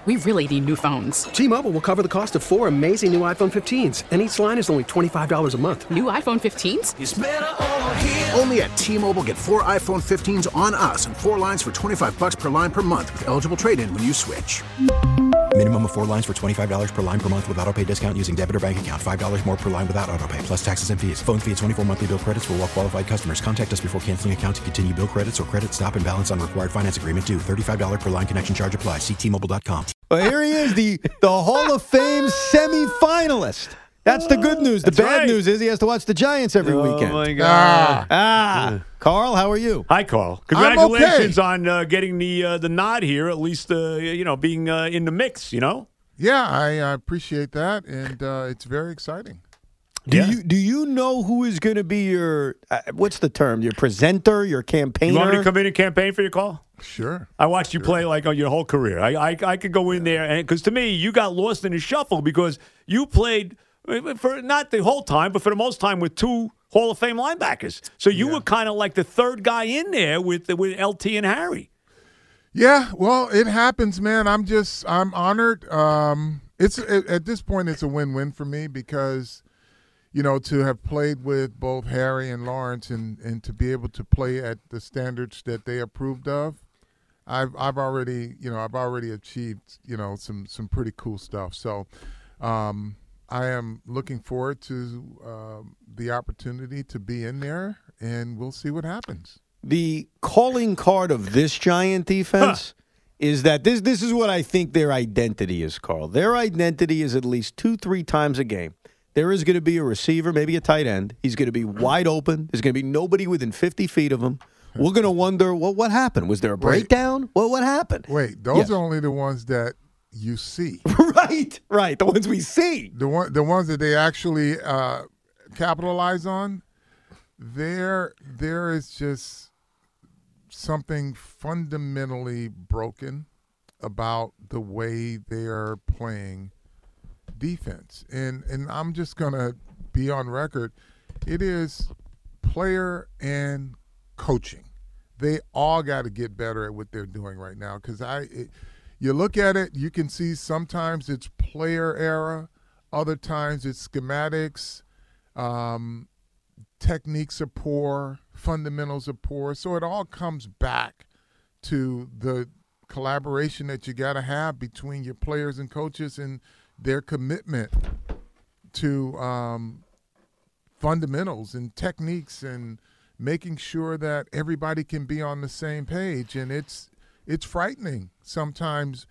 We really need new phones. T-Mobile will cover the cost of 4 amazing new iPhone 15s, and each line is only $25 a month. New iPhone 15s? It's better over here. Only at T-Mobile, get 4 iPhone 15s on us and 4 lines for $25 per line per month with eligible trade-in when you switch. Minimum of 4 lines for $25 per line per month with autopay discount using debit or bank account. $5 more per line without autopay, plus taxes and fees. Phone fee at 24 monthly bill credits for well-qualified customers. Contact us before canceling account to continue bill credits or credit stop and balance on required finance agreement due. $35 per line connection charge applies. See T-Mobile.com. Well, here he is, the Hall of Fame semifinalist. That's the good news. The bad news is he has to watch the Giants every weekend. Oh, my God. Carl, how are you? Hi, Carl. Congratulations on getting the nod here, at least, being in the mix, Yeah, I appreciate that, and it's very exciting. Do you know who is going to be your, what's the term, your presenter, your campaigner? You want me to come in and campaign for you, Carl? Sure. I watched you play like on your whole career. I could go in there, and because to me, you got lost in the shuffle because you played for not the whole time, but for the most time with 2 Hall of Fame linebackers. So you were kind of like the third guy in there with LT and Harry. Yeah, well, it happens, man. I'm honored. At this point, it's a win-win for me because, to have played with both Harry and Lawrence and to be able to play at the standards that they approved of, I've already achieved, some pretty cool stuff. So, I am looking forward to the opportunity to be in there, and we'll see what happens. The calling card of this Giant defense is that this is what I think their identity is, Carl. Their identity is at least 2-3 times a game. There is going to be a receiver, maybe a tight end. He's going to be wide open. There's going to be nobody within 50 feet of him. We're going to wonder, what happened? Was there a breakdown? What happened? Wait, those are only the ones that you see. Right. The ones we see. The ones that they actually capitalize on. There is just something fundamentally broken about the way they are playing defense. And I'm just going to be on record. It is player and coaching. They all got to get better at what they're doing right now because you look at it, you can see sometimes it's player error, other times it's schematics, techniques are poor, fundamentals are poor. So it all comes back to the collaboration that you got to have between your players and coaches and their commitment to fundamentals and techniques and making sure that everybody can be on the same page. And it's frightening sometimes.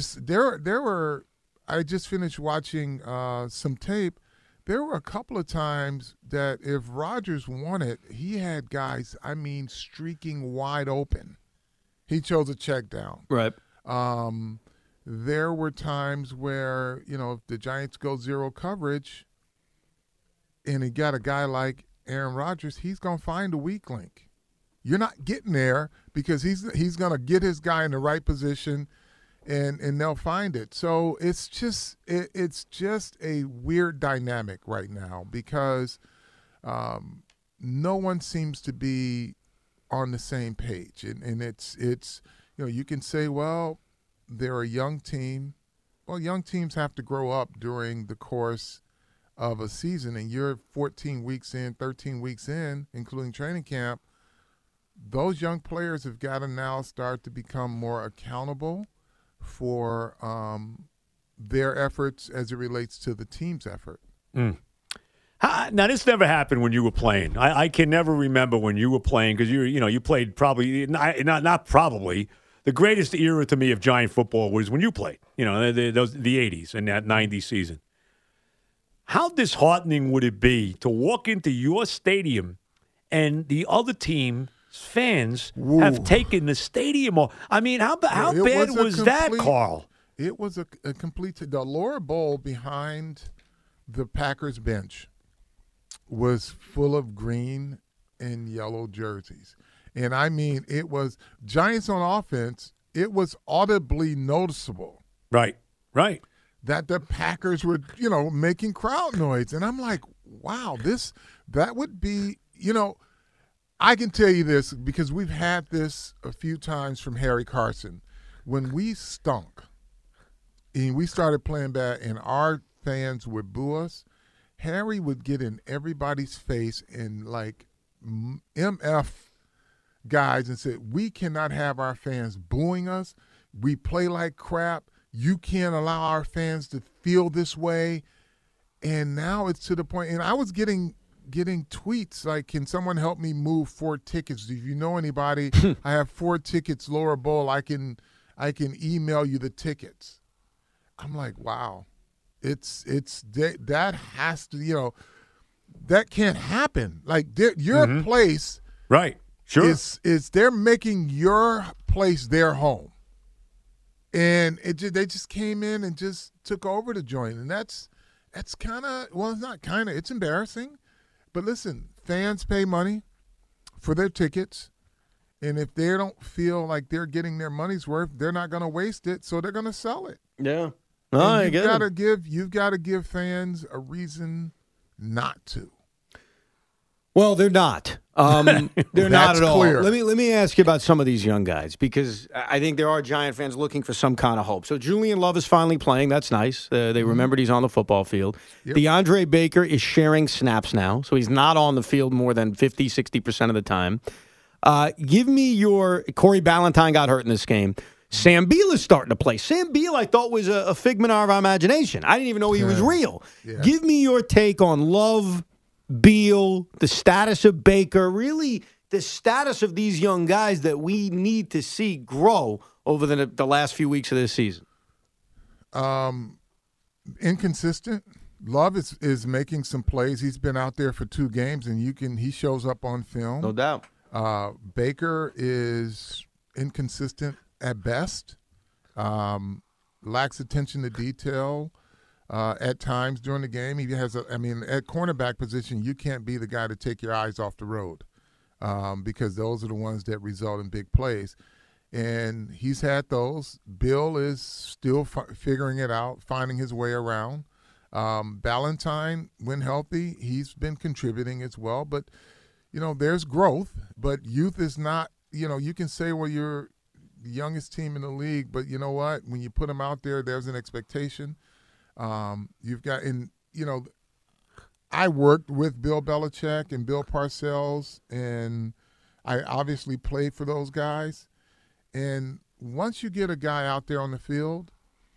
I just finished watching some tape. There were a couple of times that if Rodgers wanted, he had guys, streaking wide open. He chose a check down. Right. There were times where, if the Giants go zero coverage and he got a guy like Aaron Rodgers, he's going to find a weak link. You're not getting there because he's going to get his guy in the right position and they'll find it. So it's just a weird dynamic right now because no one seems to be on the same page. And it's you can say, well, they're a young team. Well, young teams have to grow up during the course of a season, and you're 14 weeks in, 13 weeks in, including training camp. Those young players have got to now start to become more accountable for their efforts as it relates to the team's effort. Now, this never happened when you were playing. I can never remember when you were playing because you played probably not probably. The greatest era to me of Giant football was when you played. The 80s and that 90s season. How disheartening would it be to walk into your stadium and the other team's fans have taken the stadium off? How bad was that, Carl? It was a complete – the lower bowl behind the Packers bench was full of green and yellow jerseys. And, it was – Giants on offense, it was audibly noticeable. Right. That the Packers were, making crowd noise. And I'm like, wow, that would be, I can tell you this because we've had this a few times from Harry Carson. When we stunk, and we started playing bad, and our fans would boo us, Harry would get in everybody's face and like MF guys and said, we cannot have our fans booing us. We play like crap. You can't allow our fans to feel this way. And now it's to the point, and I was getting tweets like, can someone help me move 4 tickets? If you know anybody, I have 4 tickets, lower bowl. I can email you the tickets. I'm like, wow. It's that has to, that can't happen. Like your place, right? Sure, is they're making your place their home, and they just came in and just took over the joint, and that's kind of, well, it's not kind of, it's embarrassing, but listen, fans pay money for their tickets, and if they don't feel like they're getting their money's worth, they're not going to waste it, so they're going to sell it. Yeah. No, you've got to give fans a reason not to. Well, they're not. They're not at all. Clear. Let me ask you about some of these young guys, because I think there are Giant fans looking for some kind of hope. So Julian Love is finally playing. That's nice. They remembered he's on the football field. Yep. DeAndre Baker is sharing snaps now, so he's not on the field more than 50, 60% of the time. Give me your Corey Ballantyne got hurt in this game. Sam Beal is starting to play. Sam Beal, I thought, was a figment of our imagination. I didn't even know he was real. Yeah. Give me your take on Love, Beal, the status of Baker, really the status of these young guys that we need to see grow over the last few weeks of this season. Inconsistent. Love is making some plays. He's been out there for 2 games, and he shows up on film. No doubt. Baker is inconsistent at best, lacks attention to detail at times during the game. He has at cornerback position, you can't be the guy to take your eyes off the road because those are the ones that result in big plays. And he's had those. Bill is still figuring it out, finding his way around. Ballantyne, when healthy, he's been contributing as well. But, there's growth. But youth is not, you can say, well, you're the youngest team in the league, but you know what? When you put them out there, there's an expectation. You've got, I worked with Bill Belichick and Bill Parcells, and I obviously played for those guys. And once you get a guy out there on the field,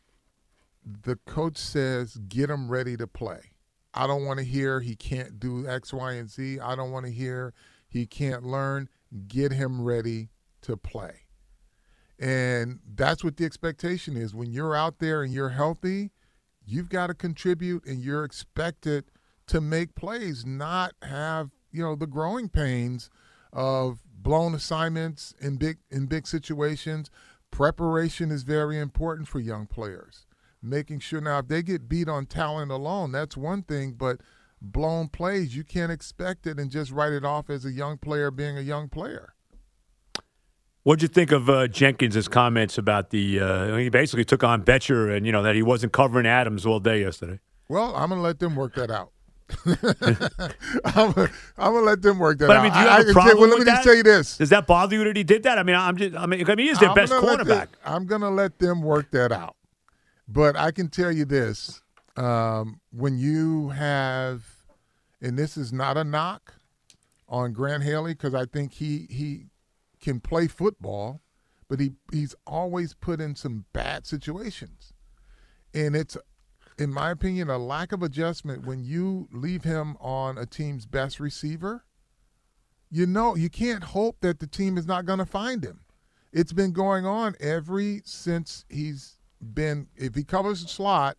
the coach says, get him ready to play. I don't want to hear he can't do X, Y, and Z. I don't want to hear he can't learn. Get him ready to play. And that's what the expectation is. When you're out there and you're healthy, you've got to contribute, and you're expected to make plays, not have, the growing pains of blown assignments in big situations. Preparation is very important for young players. Making sure, now if they get beat on talent alone, that's one thing, but blown plays, you can't expect it and just write it off as a young player being a young player. What'd you think of Jenkins' comments about he basically took on Betcher and, that he wasn't covering Adams all day yesterday? Well, I'm going to let them work that out. I'm going to let them work that out. But, do you have a problem with let me that? just tell you this. Does that bother you that he did that? He is their best cornerback. I'm going to let them work that out. But I can tell you this. When you have, and this is not a knock on Grant Haley, because I think he can play football, but he's always put in some bad situations. And it's, in my opinion, a lack of adjustment when you leave him on a team's best receiver. You can't hope that the team is not going to find him. It's been going on since he's been, if he covers the slot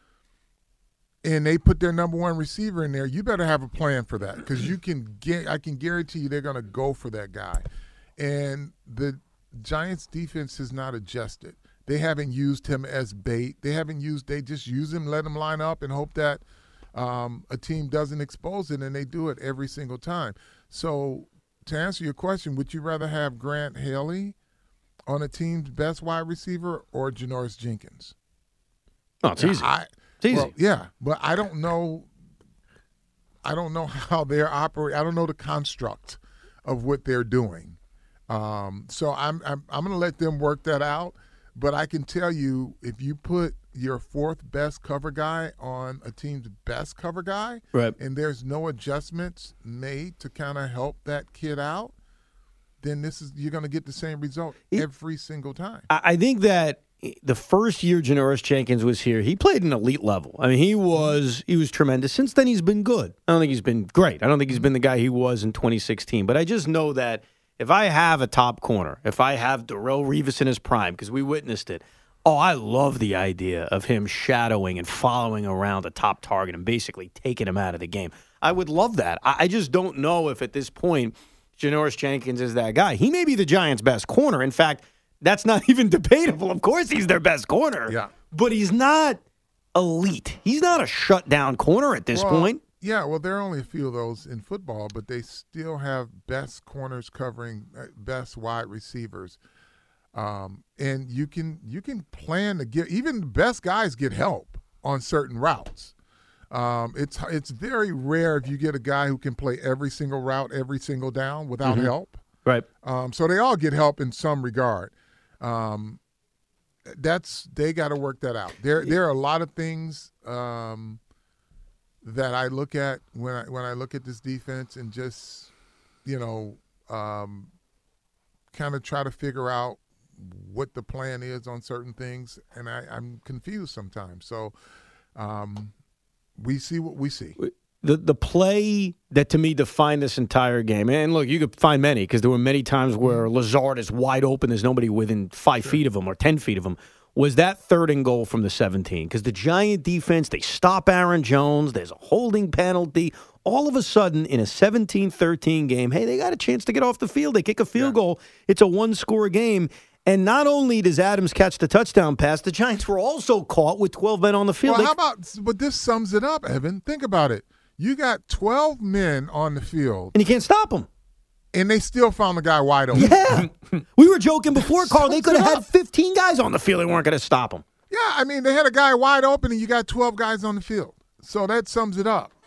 and they put their number 1 receiver in there, you better have a plan for that, because I can guarantee you they're going to go for that guy. And the Giants defense has not adjusted. They haven't used him as bait. They just use him, let him line up, and hope that a team doesn't expose it, and they do it every single time. So to answer your question, would you rather have Grant Haley on a team's best wide receiver or Janoris Jenkins? Oh, it's easy. It's easy. Well, yeah, but I don't know how they're operating. I don't know the construct of what they're doing. So I'm going to let them work that out. But I can tell you, if you put your fourth best cover guy on a team's best cover guy, Right. and there's no adjustments made to kind of help that kid out, then you're going to get the same result every single time. I think that the first year Janoris Jenkins was here, he played an elite level. I mean, he was tremendous. Since then, he's been good. I don't think he's been great. I don't think he's been the guy he was in 2016. But I just know that if I have a top corner, if I have Darrelle Revis in his prime, because we witnessed it, I love the idea of him shadowing and following around a top target and basically taking him out of the game. I would love that. I just don't know if at this point Janoris Jenkins is that guy. He may be the Giants' best corner. In fact, that's not even debatable. Of course he's their best corner. Yeah. But he's not elite. He's not a shutdown corner at this point. Yeah, well, there are only a few of those in football, but they still have best corners covering best wide receivers. And you can plan to get – even the best guys get help on certain routes. It's very rare if you get a guy who can play every single route, every single down without help. Right. So they all get help in some regard. They got to work that out. There are a lot of things that I look at when I look at this defense and just kind of try to figure out what the plan is on certain things, and I'm confused sometimes. So we see what we see. The play that, to me, defined this entire game, and look, you could find many because there were many times where Lazard is wide open, there's nobody within 5 feet of him or 10 feet of him, was that 3rd and goal from the 17. Because the Giant defense, they stop Aaron Jones, there's a holding penalty. All of a sudden, in a 17-13 game, hey, they got a chance to get off the field. They kick a field goal. It's a one-score game. And not only does Adams catch the touchdown pass, the Giants were also caught with 12 men on the field. Well, but this sums it up, Evan. Think about it. You got 12 men on the field. And you can't stop them. And they still found the guy wide open. Yeah. We were joking before, Carl. They could have had 15 guys on the field. They weren't going to stop him. Yeah, I mean, they had a guy wide open, and you got 12 guys on the field. So that sums it up.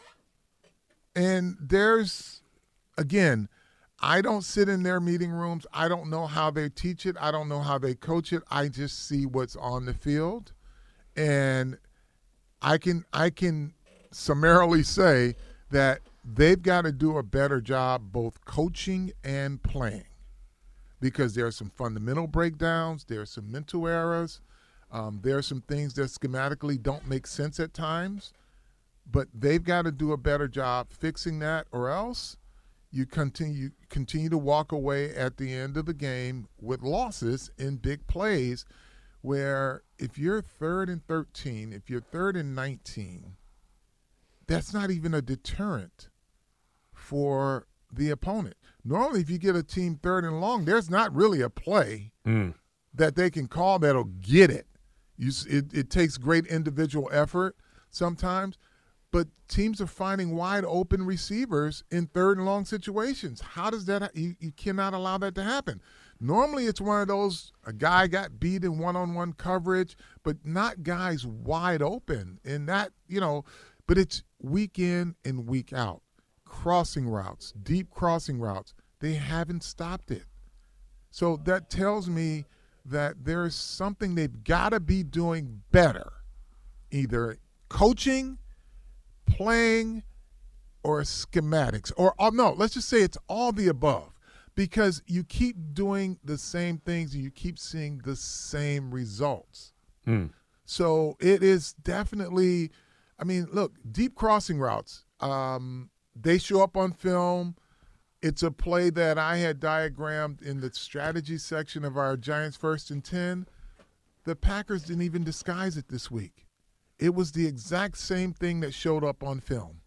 And there's, again, I don't sit in their meeting rooms. I don't know how they teach it. I don't know how they coach it. I just see what's on the field. And I can summarily say that they've got to do a better job both coaching and playing, because there are some fundamental breakdowns, there are some mental errors, there are some things that schematically don't make sense at times, but they've got to do a better job fixing that, or else you continue to walk away at the end of the game with losses in big plays, where if you're 3rd and 13, if you're 3rd and 19, that's not even a deterrent for the opponent. Normally, if you get a team 3rd and long, there's not really a play that they can call that'll get it. It takes great individual effort sometimes, but teams are finding wide open receivers in 3rd and long situations. How does that you cannot allow that to happen. Normally, it's one of those, a guy got beat in one-on-one coverage, but not guys wide open. And that, but it's week in and week out. Crossing routes, deep crossing routes, they haven't stopped it. So that tells me that there's something they've got to be doing better, either coaching, playing, or schematics. Or no, let's just say it's all the above, because you keep doing the same things and you keep seeing the same results. So it is definitely – I mean, look, deep crossing routes, they show up on film. It's a play that I had diagrammed in the strategy section of our Giants 1st and 10. The Packers didn't even disguise it this week. It was the exact same thing that showed up on film.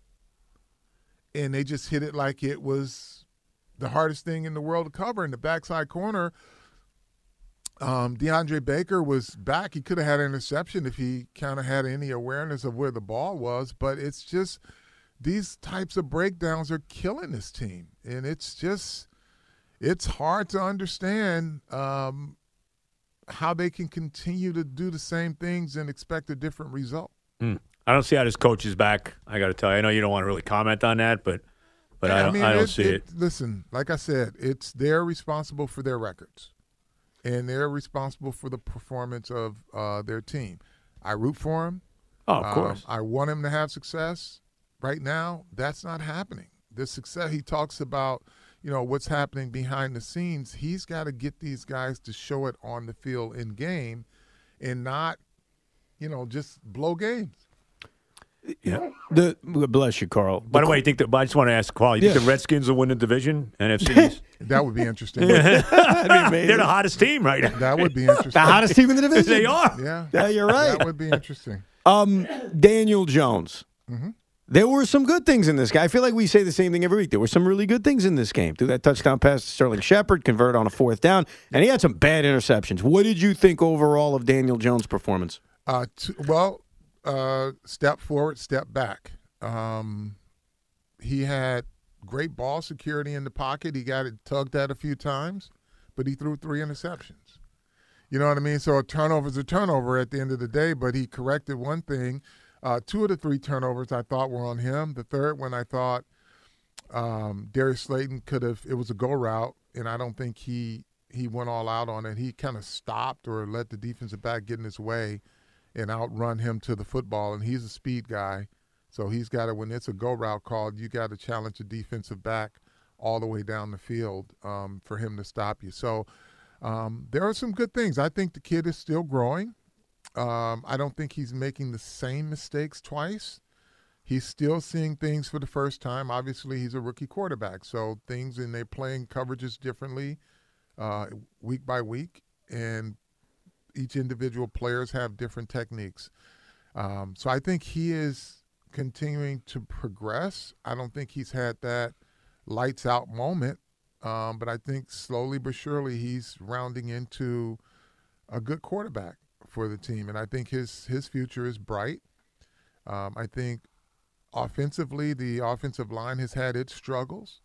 And they just hit it like it was the hardest thing in the world to cover. In the backside corner, DeAndre Baker was back. He could have had an interception if he kind of had any awareness of where the ball was. But it's just these types of breakdowns are killing this team. And it's hard to understand how they can continue to do the same things and expect a different result. I don't see how this coach is back. I got to tell you. I know you don't want to really comment on that, but I don't see it. Listen, like I said, they're responsible for their records. And they're responsible for the performance of their team. I root for him. Oh, of course. I want him to have success. Right now, that's not happening. The success he talks about, what's happening behind the scenes, he's got to get these guys to show it on the field in game and not, just blow games. Yeah. Bless you, Carl. By the way, I just want to ask Carl, you think the Redskins will win the division, NFC East? That would be interesting. They're the hottest team right now. That would be interesting. The hottest team in the division. They are. Yeah, you're right. That would be interesting. Daniel Jones. Mm-hmm. There were some good things in this guy. I feel like we say the same thing every week. There were some really good things in this game. Threw that touchdown pass to Sterling Shepard, converted on a 4th down, and he had some bad interceptions. What did you think overall of Daniel Jones' performance? Step forward, step back. He had great ball security in the pocket. He got it tugged at a few times, but he threw 3 interceptions. You know what I mean? So a turnover is a turnover at the end of the day, but he corrected one thing. 2 of the 3 turnovers I thought were on him. The third one I thought Darius Slayton it was a go route, and I don't think he went all out on it. He kind of stopped or let the defensive back get in his way and outrun him to the football, and he's a speed guy. So he's got to, when it's a go route called, you got to challenge the defensive back all the way down the field for him to stop you. So there are some good things. I think the kid is still growing. I don't think he's making the same mistakes twice. He's still seeing things for the first time. Obviously, he's a rookie quarterback, so things, and they're playing coverages differently week by week, and each individual players have different techniques. So I think he is continuing to progress. I don't think he's had that lights out moment, but I think slowly but surely he's rounding into a good quarterback for the team, and I think his future is bright. I think offensively, the offensive line has had its struggles.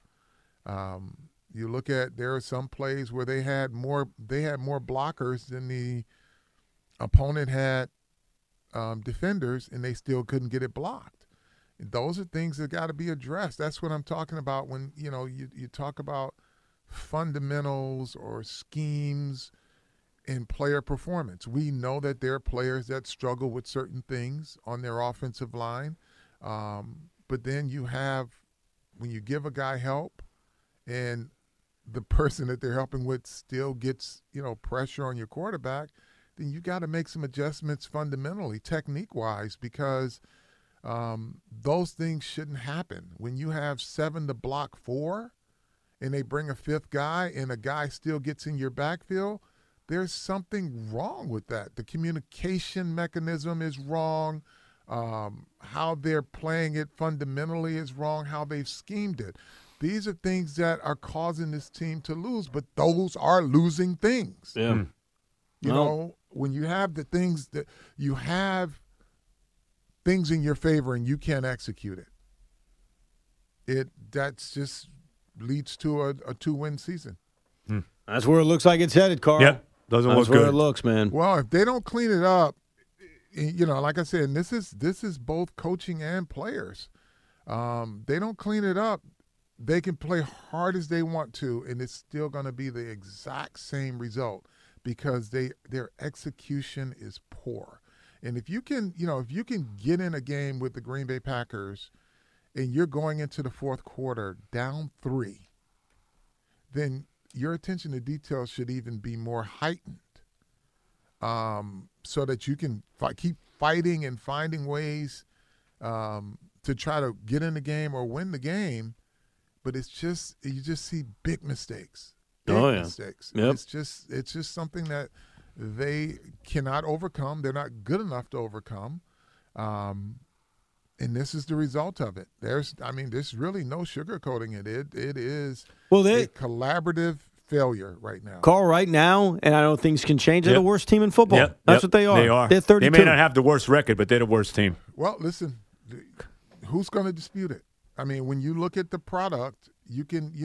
You look at, there are some plays where they had more blockers than the opponent had defenders, and they still couldn't get it blocked. And those are things that got to be addressed. That's what I'm talking about when you talk about fundamentals or schemes in player performance. We know that there are players that struggle with certain things on their offensive line, but then when you give a guy help and the person that they're helping with still gets pressure on your quarterback, then you got to make some adjustments fundamentally, technique-wise, because those things shouldn't happen. When you have 7 to block 4 and they bring a 5th guy and a guy still gets in your backfield, there's something wrong with that. The communication mechanism is wrong. How they're playing it fundamentally is wrong. How they've schemed it. These are things that are causing this team to lose, but those are losing things. Yeah. You know, when you have the things that you have things in your favor and you can't execute it, that's just leads to a 2-win season. That's where it looks like it's headed, Carl. Yep. Doesn't look That's good. where it looks, man. Well, if they don't clean it up, like I said, and this is both coaching and players. They don't clean it up, they can play hard as they want to, and it's still going to be the exact same result because their execution is poor. And if you can get in a game with the Green Bay Packers and you're going into the 4th quarter down 3, then your attention to detail should even be more heightened, so that you can keep fighting and finding ways to try to get in the game or win the game. But you just see big mistakes. Mistakes. Yep. It's just something that they cannot overcome. They're not good enough to overcome. And this is the result of it. There's really no sugarcoating it. It is a collaborative failure right now. Carl, right now, and I know things can change, they're the worst team in football. That's what they are. They are. They're 32. They may not have the worst record, but they're the worst team. Well, listen, who's going to dispute it? I mean, when you look at the product, you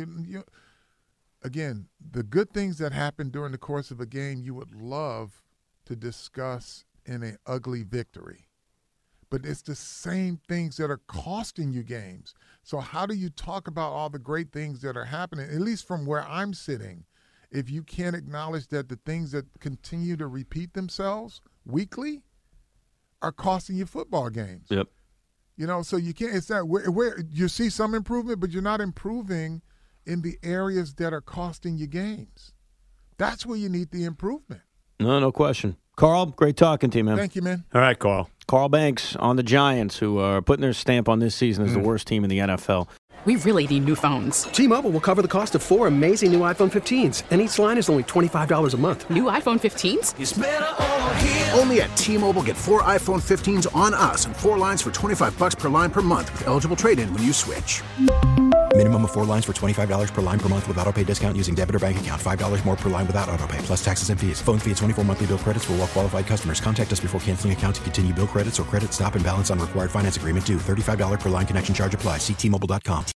again, the good things that happen during the course of a game, you would love to discuss in an ugly victory. But it's the same things that are costing you games. So how do you talk about all the great things that are happening, at least from where I'm sitting, if you can't acknowledge that the things that continue to repeat themselves weekly are costing you football games. Yep. You know, so you can't. It's that where you see some improvement, but you're not improving in the areas that are costing you games. That's where you need the improvement. No question. Carl, great talking to you, man. Thank you, man. All right, Carl. Carl Banks on the Giants, who are putting their stamp on this season as the worst team in the NFL. We really need new phones. T-Mobile will cover the cost of 4 amazing new iPhone 15s, and each line is only $25 a month. New iPhone 15s? Only at T-Mobile, get 4 iPhone 15s on us and 4 lines for $25 per line per month with eligible trade-in when you switch. Minimum of 4 lines for $25 per line per month with autopay discount using debit or bank account. $5 more per line without autopay, plus taxes and fees. Phone fee at 24 monthly bill credits for well-qualified customers. Contact us before canceling account to continue bill credits or credit stop and balance on required finance agreement due. $35 per line connection charge applies. See T-Mobile.com.